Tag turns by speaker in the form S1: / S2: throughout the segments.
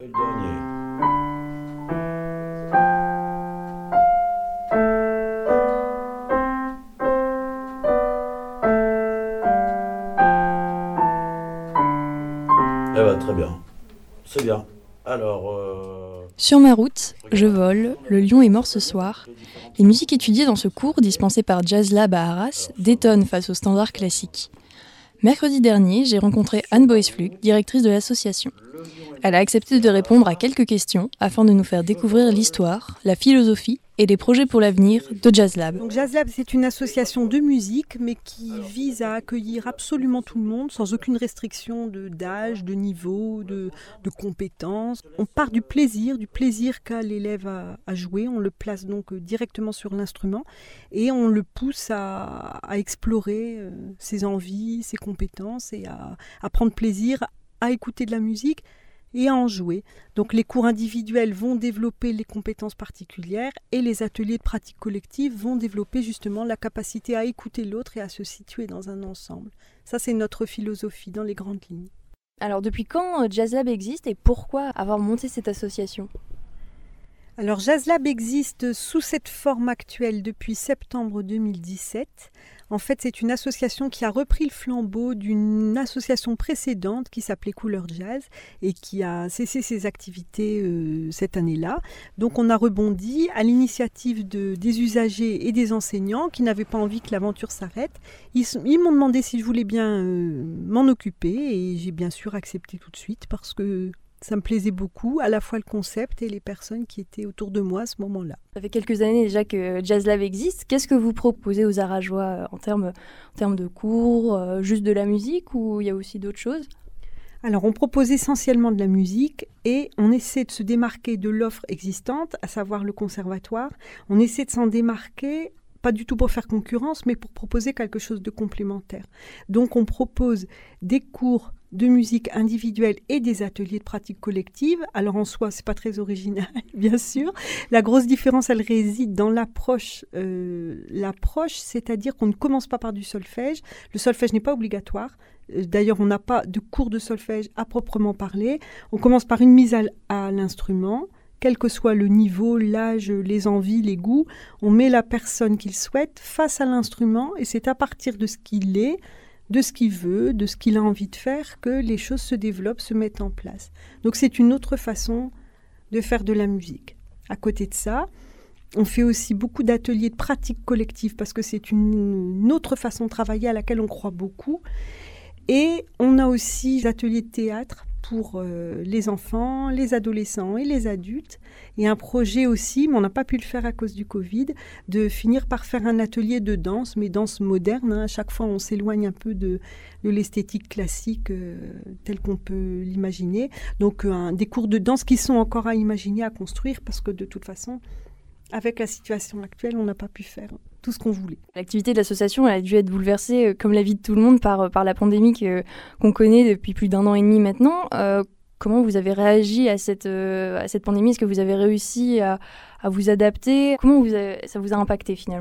S1: Le dernier. Eh ben, très bien. C'est bien. Alors...
S2: Sur ma route, je vole, le lion est mort ce soir. Les musiques étudiées dans ce cours, dispensé par Jazz Lab à Arras, détonnent face aux standards classiques. Mercredi dernier, j'ai rencontré Anne Boesflug, directrice de l'association. Elle a accepté de répondre à quelques questions afin de nous faire découvrir l'histoire, la philosophie et les projets pour l'avenir de Jazz Lab.
S3: Donc Jazz Lab, c'est une association de musique, mais qui vise à accueillir absolument tout le monde, sans aucune restriction d'âge, de niveau, de compétences. On part du plaisir qu'a l'élève à jouer. On le place donc directement sur l'instrument et on le pousse à explorer ses envies, ses compétences et à prendre plaisir à écouter de la musique et à en jouer. Donc les cours individuels vont développer les compétences particulières et les ateliers de pratique collective vont développer justement la capacité à écouter l'autre et à se situer dans un ensemble. Ça, c'est notre philosophie dans les grandes lignes.
S2: Alors depuis quand Jazz Lab existe et pourquoi avoir monté cette association ?
S3: Alors Jazz Lab existe sous cette forme actuelle depuis septembre 2017. En fait, c'est une association qui a repris le flambeau d'une association précédente qui s'appelait Couleur Jazz et qui a cessé ses activités cette année-là. Donc on a rebondi à l'initiative des usagers et des enseignants qui n'avaient pas envie que l'aventure s'arrête. Ils m'ont demandé si je voulais bien m'en occuper et j'ai bien sûr accepté tout de suite parce que ça me plaisait beaucoup, à la fois le concept et les personnes qui étaient autour de moi à ce moment-là.
S2: Ça fait quelques années déjà que Jazz Lab existe. Qu'est-ce que vous proposez aux Arageois en termes de cours, juste de la musique ou il y a aussi d'autres choses ?
S3: Alors on propose essentiellement de la musique et on essaie de se démarquer de l'offre existante, à savoir le conservatoire. On essaie de s'en démarquer, pas du tout pour faire concurrence, mais pour proposer quelque chose de complémentaire. Donc on propose des cours de musique individuelle et des ateliers de pratique collective. Alors en soi, c'est pas très original, bien sûr. La grosse différence, elle réside dans l'approche. L'approche, c'est-à-dire qu'on ne commence pas par du solfège. Le solfège n'est pas obligatoire. D'ailleurs, on n'a pas de cours de solfège à proprement parler. On commence par une mise à l'instrument. Quel que soit le niveau, l'âge, les envies, les goûts, on met la personne qu'il souhaite face à l'instrument et c'est à partir de ce qu'il est, de ce qu'il veut, de ce qu'il a envie de faire, que les choses se développent, se mettent en place. Donc c'est une autre façon de faire de la musique. À côté de ça, on fait aussi beaucoup d'ateliers de pratique collective parce que c'est une autre façon de travailler à laquelle on croit beaucoup. Et on a aussi des ateliers de théâtre pour les enfants, les adolescents et les adultes. Et un projet aussi, mais on n'a pas pu le faire à cause du Covid, de finir par faire un atelier de danse, mais danse moderne. À chaque fois, on s'éloigne un peu de l'esthétique classique telle qu'on peut l'imaginer. Donc, des cours de danse qui sont encore à imaginer, à construire, parce que de toute façon, avec la situation actuelle, on n'a pas pu faire tout ce qu'on voulait.
S2: L'activité de l'association elle a dû être bouleversée, comme la vie de tout le monde, par la pandémie qu'on connaît depuis plus d'1 an et demi maintenant. Comment vous avez réagi à cette pandémie ? Est-ce que vous avez réussi à vous adapter ? Comment ça vous a impacté finalement ?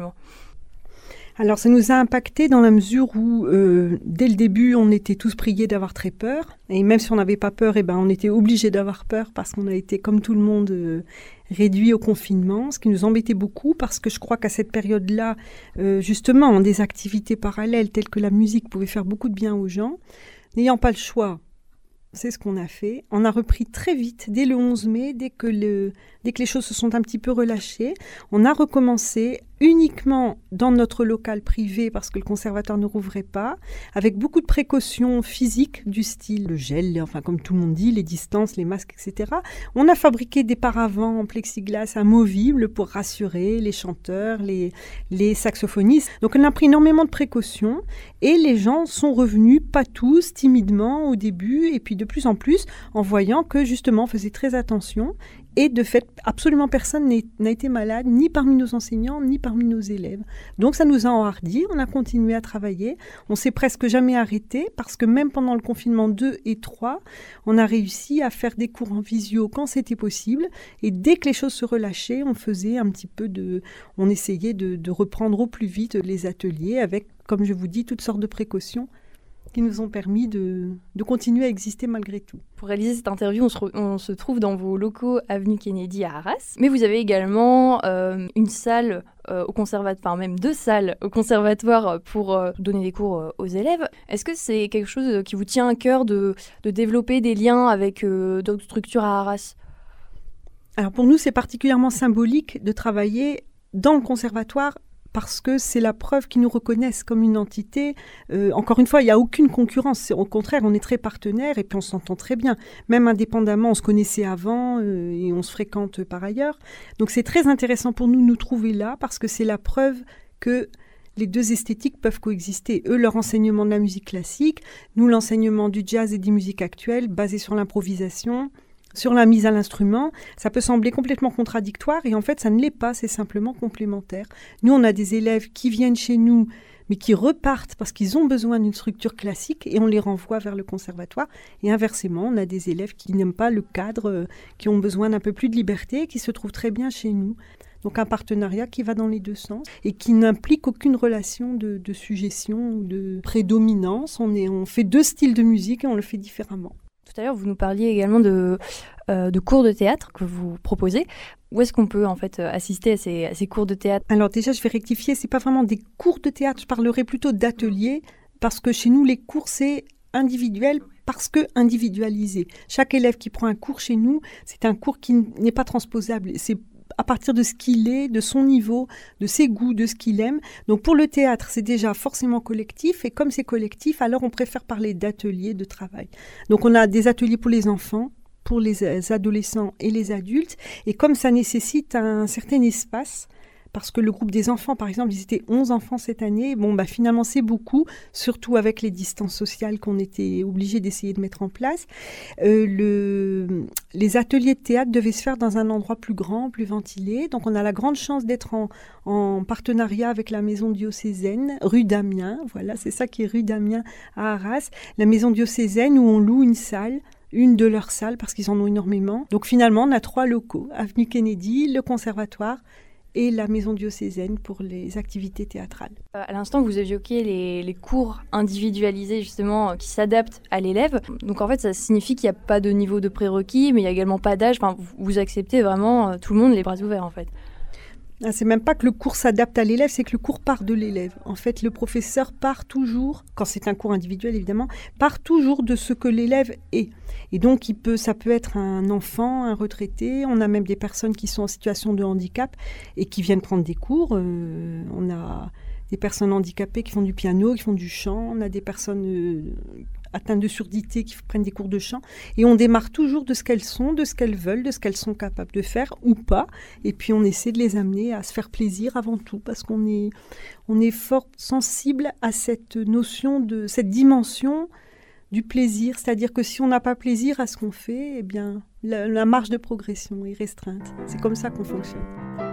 S3: Alors ça nous a impacté dans la mesure où dès le début on était tous priés d'avoir très peur et même si on n'avait pas peur, on était obligés d'avoir peur parce qu'on a été comme tout le monde réduit au confinement, ce qui nous embêtait beaucoup parce que je crois qu'à cette période-là, justement, des activités parallèles telles que la musique pouvaient faire beaucoup de bien aux gens. N'ayant pas le choix, c'est ce qu'on a fait. On a repris très vite, dès le 11 mai, dès que les choses se sont un petit peu relâchées. On a recommencé uniquement dans notre local privé parce que le conservatoire ne rouvrait pas, avec beaucoup de précautions physiques du style le gel, enfin comme tout le monde dit, les distances, les masques, etc. On a fabriqué des paravents en plexiglas amovibles pour rassurer les chanteurs, les saxophonistes. Donc on a pris énormément de précautions et les gens sont revenus, pas tous, timidement au début et puis de plus en plus en voyant que justement on faisait très attention. Et de fait, absolument personne n'a été malade, ni parmi nos enseignants, ni parmi nos élèves. Donc ça nous a enhardis, on a continué à travailler. On s'est presque jamais arrêté parce que même pendant le confinement 2 et 3, on a réussi à faire des cours en visio quand c'était possible. Et dès que les choses se relâchaient, on faisait un petit peu on essayait de reprendre au plus vite les ateliers avec, comme je vous dis, toutes sortes de précautions qui nous ont permis de continuer à exister malgré tout.
S2: Pour réaliser cette interview, on se trouve dans vos locaux avenue Kennedy à Arras. Mais vous avez également une salle au conservatoire, même 2 salles au conservatoire pour donner des cours aux élèves. Est-ce que c'est quelque chose qui vous tient à cœur de développer des liens avec d'autres structures à Arras ?
S3: Alors pour nous, c'est particulièrement symbolique de travailler dans le conservatoire parce que c'est la preuve qu'ils nous reconnaissent comme une entité. Encore une fois, il n'y a aucune concurrence. Au contraire, on est très partenaires et puis on s'entend très bien. Même indépendamment, on se connaissait avant et on se fréquente par ailleurs. Donc c'est très intéressant pour nous de nous trouver là parce que c'est la preuve que les 2 esthétiques peuvent coexister. Eux, leur enseignement de la musique classique, nous, l'enseignement du jazz et des musiques actuelles basé sur l'improvisation, sur la mise à l'instrument. Ça peut sembler complètement contradictoire et en fait, ça ne l'est pas, c'est simplement complémentaire. Nous, on a des élèves qui viennent chez nous, mais qui repartent parce qu'ils ont besoin d'une structure classique et on les renvoie vers le conservatoire. Et inversement, on a des élèves qui n'aiment pas le cadre, qui ont besoin d'un peu plus de liberté et qui se trouvent très bien chez nous. Donc un partenariat qui va dans les 2 sens et qui n'implique aucune relation de suggestion ou de prédominance. On fait 2 styles de musique et on le fait différemment.
S2: Tout à l'heure, vous nous parliez également de cours de théâtre que vous proposez. Où est-ce qu'on peut en fait assister à ces cours de théâtre ?
S3: Alors déjà, je vais rectifier, c'est pas vraiment des cours de théâtre, je parlerai plutôt d'ateliers, parce que chez nous, les cours, c'est individuel parce que individualisé. Chaque élève qui prend un cours chez nous, c'est un cours qui n'est pas transposable. C'est à partir de ce qu'il est, de son niveau, de ses goûts, de ce qu'il aime. Donc pour le théâtre, c'est déjà forcément collectif. Et comme c'est collectif, alors on préfère parler d'ateliers de travail. Donc on a des ateliers pour les enfants, pour les adolescents et les adultes. Et comme ça nécessite un certain espace, parce que le groupe des enfants, par exemple, ils étaient 11 enfants cette année. Finalement, c'est beaucoup, surtout avec les distances sociales qu'on était obligés d'essayer de mettre en place. Les ateliers de théâtre devaient se faire dans un endroit plus grand, plus ventilé. Donc, on a la grande chance d'être en partenariat avec la maison diocésaine, rue d'Amiens. Voilà, c'est ça qui est rue d'Amiens à Arras. La maison diocésaine où on loue une salle, une de leurs salles, parce qu'ils en ont énormément. Donc, finalement, on a 3 locaux. Avenue Kennedy, le conservatoire et la maison diocésaine pour les activités théâtrales.
S2: À l'instant, vous évoquiez les cours individualisés, justement, qui s'adaptent à l'élève. Donc, en fait, ça signifie qu'il n'y a pas de niveau de prérequis, mais il n'y a également pas d'âge. Enfin, vous acceptez vraiment tout le monde les bras ouverts, en fait.
S3: C'est même pas que le cours s'adapte à l'élève, c'est que le cours part de l'élève. En fait, le professeur part toujours, quand c'est un cours individuel évidemment, part toujours de ce que l'élève est. Et donc, ça peut être un enfant, un retraité. On a même des personnes qui sont en situation de handicap et qui viennent prendre des cours. On a des personnes handicapées qui font du piano, qui font du chant. On a des personnes atteintes de surdité qui prennent des cours de chant. Et on démarre toujours de ce qu'elles sont, de ce qu'elles veulent, de ce qu'elles sont capables de faire ou pas. Et puis on essaie de les amener à se faire plaisir avant tout, parce qu'on est fort sensible à cette notion cette dimension du plaisir. C'est-à-dire que si on n'a pas plaisir à ce qu'on fait, eh bien, la marge de progression est restreinte. C'est comme ça qu'on fonctionne.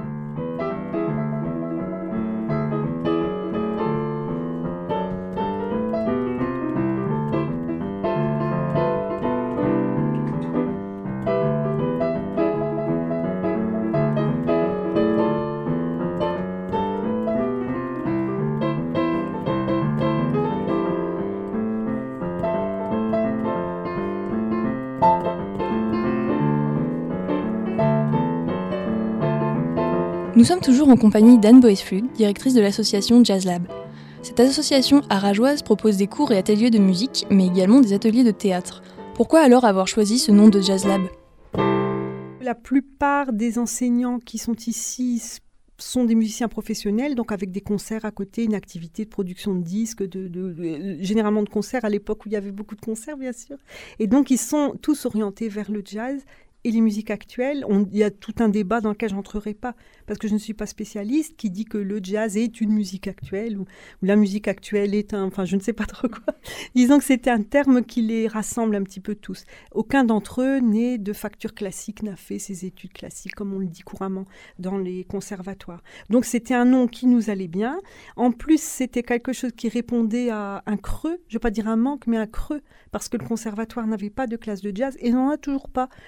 S2: Nous sommes toujours en compagnie d'Anne Boesflug, directrice de l'association Jazz Lab. Cette association arageoise propose des cours et ateliers de musique, mais également des ateliers de théâtre. Pourquoi alors avoir choisi ce nom de Jazz Lab ?
S3: La plupart des enseignants qui sont ici sont des musiciens professionnels, donc avec des concerts à côté, une activité de production de disques, généralement de concerts à l'époque où il y avait beaucoup de concerts, bien sûr. Et donc, ils sont tous orientés vers le jazz et les musiques actuelles. Il y a tout un débat dans lequel je n'entrerai pas, parce que je ne suis pas spécialiste, qui dit que le jazz est une musique actuelle, ou la musique actuelle est enfin, je ne sais pas trop quoi. Disons que c'était un terme qui les rassemble un petit peu tous. Aucun d'entre eux, né de facture classique, n'a fait ses études classiques, comme on le dit couramment dans les conservatoires. Donc c'était un nom qui nous allait bien. En plus, c'était quelque chose qui répondait à un creux, je ne vais pas dire un manque, mais un creux, parce que le conservatoire n'avait pas de classe de jazz, et n'en a toujours pas, parce qu'au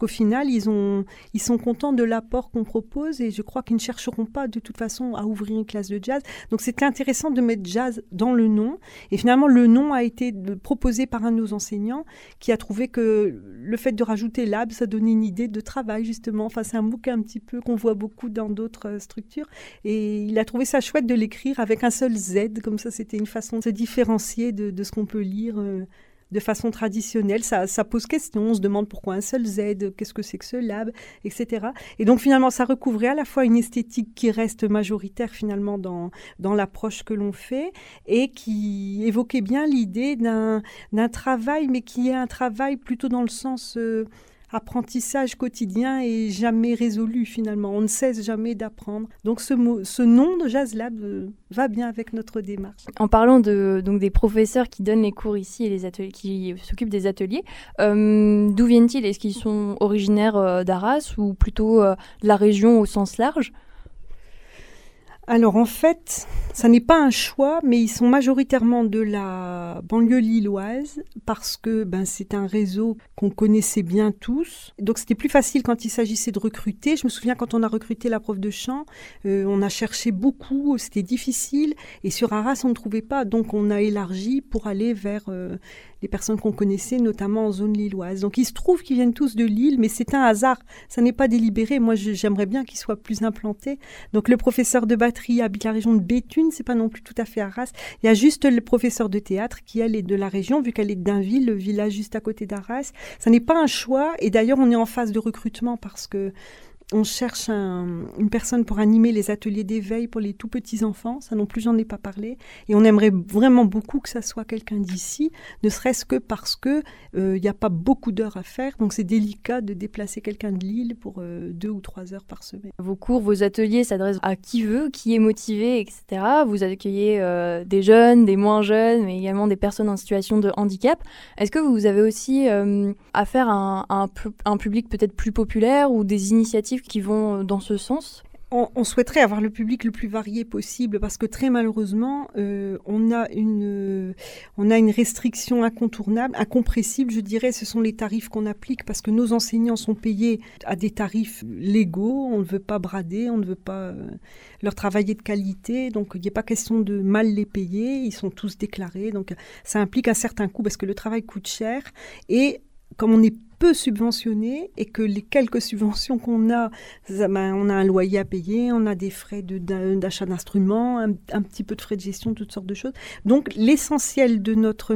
S3: final, ils sont contents de l'apport qu'on propose et je crois qu'ils ne chercheront pas de toute façon à ouvrir une classe de jazz. Donc c'était intéressant de mettre jazz dans le nom. Et finalement, le nom a été proposé par un de nos enseignants qui a trouvé que le fait de rajouter lab, ça donnait une idée de travail justement. Enfin, c'est un mot un petit peu qu'on voit beaucoup dans d'autres structures. Et il a trouvé ça chouette de l'écrire avec un seul Z. Comme ça, c'était une façon de se différencier de ce qu'on peut lire de façon traditionnelle. Ça pose question, on se demande pourquoi un seul Z, qu'est-ce que c'est que ce lab, etc. Et donc finalement, ça recouvrait à la fois une esthétique qui reste majoritaire finalement dans l'approche que l'on fait et qui évoquait bien l'idée d'un travail, mais qui est un travail plutôt dans le sens apprentissage quotidien et jamais résolu finalement. On ne cesse jamais d'apprendre. Donc ce nom de Jazz Lab va bien avec notre démarche.
S2: En parlant donc des professeurs qui donnent les cours ici et les ateliers, qui s'occupent des ateliers, d'où viennent-ils? Est-ce qu'ils sont originaires d'Arras ou plutôt de la région au sens large?
S3: Alors en fait, ça n'est pas un choix, mais ils sont majoritairement de la banlieue lilloise parce que c'est un réseau qu'on connaissait bien tous. Donc c'était plus facile quand il s'agissait de recruter. Je me souviens quand on a recruté la prof de chant, on a cherché beaucoup, c'était difficile. Et sur Arras, on ne trouvait pas. Donc on a élargi pour aller vers les personnes qu'on connaissait, notamment en zone lilloise. Donc il se trouve qu'ils viennent tous de Lille, mais c'est un hasard. Ça n'est pas délibéré. Moi, j'aimerais bien qu'ils soient plus implantés. Donc le professeur de batterie habite la région de Béthune, c'est pas non plus tout à fait Arras. Il y a juste le professeur de théâtre qui, elle, est de la région, vu qu'elle est d'Ainville, le village juste à côté d'Arras. Ça n'est pas un choix. Et d'ailleurs, on est en phase de recrutement parce que on cherche une personne pour animer les ateliers d'éveil pour les tout petits enfants. Ça non plus, j'en ai pas parlé. Et on aimerait vraiment beaucoup que ça soit quelqu'un d'ici, ne serait-ce que parce que il n'y a pas beaucoup d'heures à faire. Donc c'est délicat de déplacer quelqu'un de Lille pour 2 ou 3 heures par semaine.
S2: Vos cours, vos ateliers s'adressent à qui veut, qui est motivé, etc. Vous accueillez des jeunes, des moins jeunes, mais également des personnes en situation de handicap. Est-ce que vous avez aussi affaire à un public peut-être plus populaire ou des initiatives qui vont dans ce sens?
S3: On souhaiterait avoir le public le plus varié possible parce que très malheureusement, on a une restriction incontournable, incompressible, je dirais, ce sont les tarifs qu'on applique parce que nos enseignants sont payés à des tarifs légaux, on ne veut pas brader, on ne veut pas leur travailler de qualité, donc il n'y a pas question de mal les payer, ils sont tous déclarés, donc ça implique un certain coût parce que le travail coûte cher et comme on est peu subventionné et que les quelques subventions qu'on a, on a un loyer à payer, on a des frais d'achat d'instruments, un petit peu de frais de gestion, toutes sortes de choses. Donc l'essentiel de notre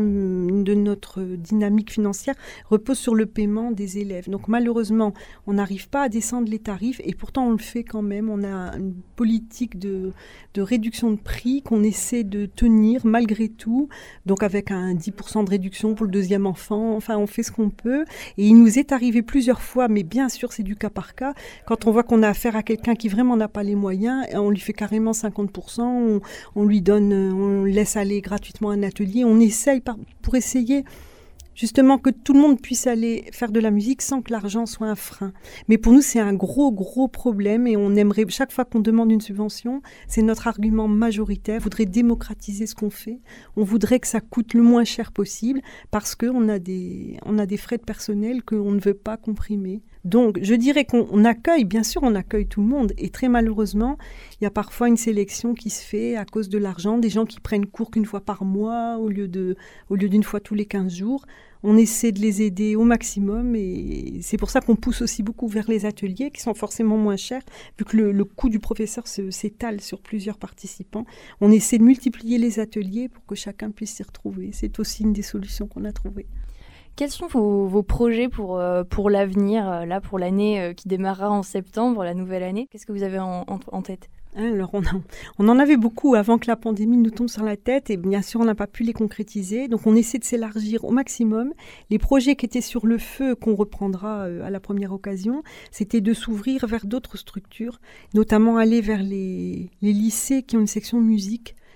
S3: dynamique financière repose sur le paiement des élèves. Donc malheureusement, on n'arrive pas à descendre les tarifs et pourtant on le fait quand même. On a une politique de réduction de prix qu'on essaie de tenir malgré tout. Donc avec un 10% de réduction pour le deuxième enfant. Enfin, on fait ce qu'on peut. Et il nous est arrivé plusieurs fois, mais bien sûr c'est du cas par cas, quand on voit qu'on a affaire à quelqu'un qui vraiment n'a pas les moyens, on lui fait carrément 50%, on lui donne, on laisse aller gratuitement un atelier, on essaye pour essayer justement que tout le monde puisse aller faire de la musique sans que l'argent soit un frein. Mais pour nous, c'est un gros problème et on aimerait, chaque fois qu'on demande une subvention, c'est notre argument majoritaire. On voudrait démocratiser ce qu'on fait. On voudrait que ça coûte le moins cher possible parce qu'on a des frais de personnel qu'on ne veut pas comprimer. Donc, je dirais qu'on accueille, bien sûr, on accueille tout le monde. Et très malheureusement, il y a parfois une sélection qui se fait à cause de l'argent. Des gens qui prennent cours qu'une fois par mois au lieu d'une fois tous les 15 jours. On essaie de les aider au maximum et c'est pour ça qu'on pousse aussi beaucoup vers les ateliers qui sont forcément moins chers vu que le coût du professeur s'étale sur plusieurs participants. On essaie de multiplier les ateliers pour que chacun puisse s'y retrouver. C'est aussi une des solutions qu'on a trouvées.
S2: Quels sont vos projets pour l'avenir, là pour l'année qui démarrera en septembre, la nouvelle année? Qu'est-ce que vous avez en tête?
S3: Alors, on en avait beaucoup avant que la pandémie nous tombe sur la tête et bien sûr, on n'a pas pu les concrétiser. Donc, on essaie de s'élargir au maximum. Les projets qui étaient sur le feu, qu'on reprendra à la première occasion, c'était de s'ouvrir vers d'autres structures, notamment aller vers les lycées qui ont une section musique.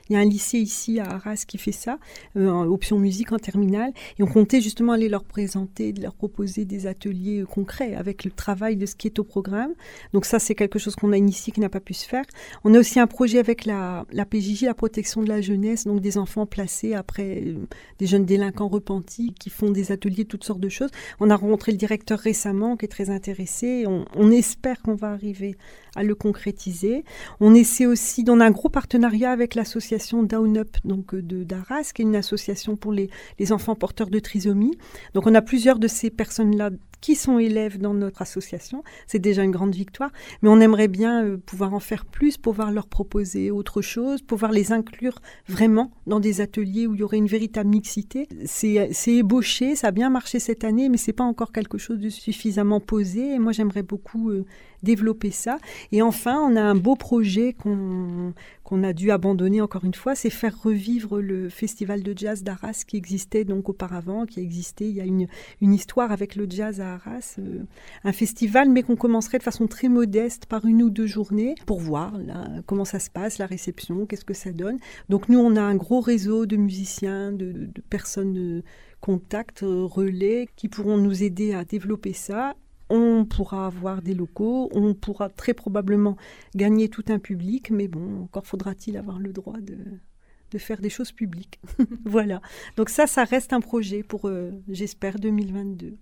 S3: Il y a un lycée ici à Arras qui fait ça, en option musique en terminale. Et on comptait justement aller leur présenter, de leur proposer des ateliers concrets avec le travail de ce qui est au programme. Donc ça, c'est quelque chose qu'on a initié qui n'a pas pu se faire. On a aussi un projet avec la PJJ, la protection de la jeunesse, donc des enfants placés après des jeunes délinquants repentis qui font des ateliers, toutes sortes de choses. On a rencontré le directeur récemment qui est très intéressé. On espère qu'on va arriver à le concrétiser. On essaie aussi, on a un gros partenariat avec l'association Down Up d'Arras, qui est une association pour les enfants porteurs de trisomie. Donc on a plusieurs de ces personnes-là qui sont élèves dans notre association. C'est déjà une grande victoire, mais on aimerait bien pouvoir en faire plus, pouvoir leur proposer autre chose, pouvoir les inclure vraiment dans des ateliers où il y aurait une véritable mixité. C'est ébauché, ça a bien marché cette année, mais c'est pas encore quelque chose de suffisamment posé. Et moi, j'aimerais beaucoup développer ça. Et enfin, on a un beau projet qu'on a dû abandonner encore une fois, c'est faire revivre le festival de jazz d'Arras qui existait donc auparavant, qui existait. Il y a une histoire avec le jazz à Arras, un festival, mais qu'on commencerait de façon très modeste par 1 ou 2 journées pour voir là, comment ça se passe, la réception, qu'est-ce que ça donne. Donc nous, on a un gros réseau de musiciens, de personnes contacts, relais, qui pourront nous aider à développer ça. On pourra avoir des locaux, on pourra très probablement gagner tout un public, mais bon, encore faudra-t-il avoir le droit de faire des choses publiques. Voilà. Donc ça reste un projet pour, j'espère, 2022.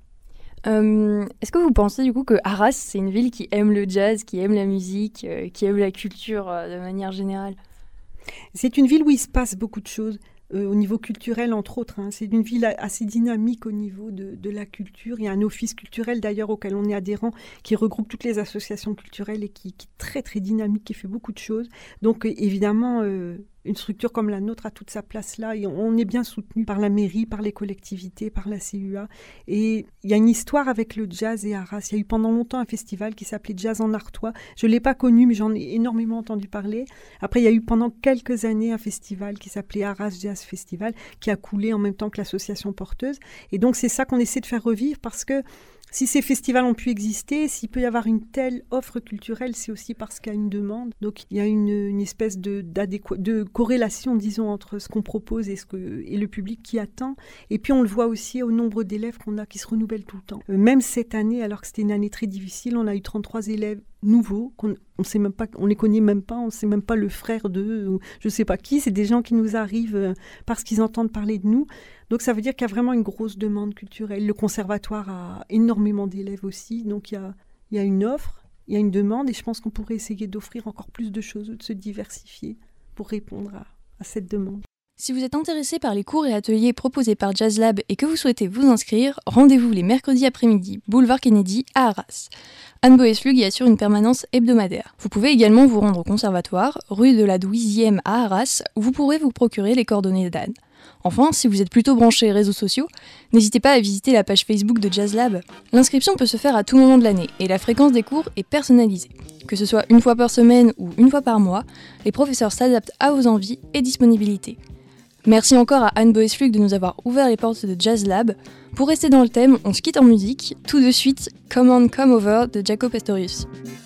S2: Est-ce que vous pensez du coup que Arras, c'est une ville qui aime le jazz, qui aime la musique, qui aime la culture de manière générale ?
S3: C'est une ville où il se passe beaucoup de choses. Au niveau culturel, entre autres. C'est une ville assez dynamique au niveau de la culture. Il y a un office culturel, d'ailleurs, auquel on est adhérent, qui regroupe toutes les associations culturelles et qui est très, très dynamique, qui fait beaucoup de choses. Donc, évidemment, une structure comme la nôtre a toute sa place là. Et on est bien soutenu par la mairie, par les collectivités, par la CUA. Et il y a une histoire avec le jazz et Arras. Il y a eu pendant longtemps un festival qui s'appelait Jazz en Artois. Je ne l'ai pas connu, mais j'en ai énormément entendu parler. Après, il y a eu pendant quelques années un festival qui s'appelait Arras Jazz Festival, qui a coulé en même temps que l'association porteuse. Et donc, c'est ça qu'on essaie de faire revivre, parce que si ces festivals ont pu exister, s'il peut y avoir une telle offre culturelle, c'est aussi parce qu'il y a une demande. Donc, il y a une espèce de corrélation, disons, entre ce qu'on propose et le public qui attend. Et puis, on le voit aussi au nombre d'élèves qu'on a qui se renouvellent tout le temps. Même cette année, alors que c'était une année très difficile, on a eu 33 élèves nouveaux, on les connaît même pas, on ne sait même pas le frère d'eux, ou je ne sais pas qui, c'est des gens qui nous arrivent parce qu'ils entendent parler de nous. Donc ça veut dire qu'il y a vraiment une grosse demande culturelle. Le conservatoire a énormément d'élèves aussi, donc il y a une offre, il y a une demande, et je pense qu'on pourrait essayer d'offrir encore plus de choses, de se diversifier pour répondre à cette demande.
S2: Si vous êtes intéressé par les cours et ateliers proposés par Jazz Lab et que vous souhaitez vous inscrire, rendez-vous les mercredis après-midi, boulevard Kennedy à Arras. Anne Boeslug y assure une permanence hebdomadaire. Vous pouvez également vous rendre au conservatoire, rue de la Douizième à Arras, où vous pourrez vous procurer les coordonnées d'Anne. Enfin, si vous êtes plutôt branché réseaux sociaux, n'hésitez pas à visiter la page Facebook de Jazz Lab. L'inscription peut se faire à tout moment de l'année et la fréquence des cours est personnalisée. Que ce soit 1 fois par semaine ou 1 fois par mois, les professeurs s'adaptent à vos envies et disponibilités. Merci encore à Anne Boeslug de nous avoir ouvert les portes de Jazz Lab. Pour rester dans le thème, on se quitte en musique. Tout de suite, Come On Come Over de Jaco Pastorius.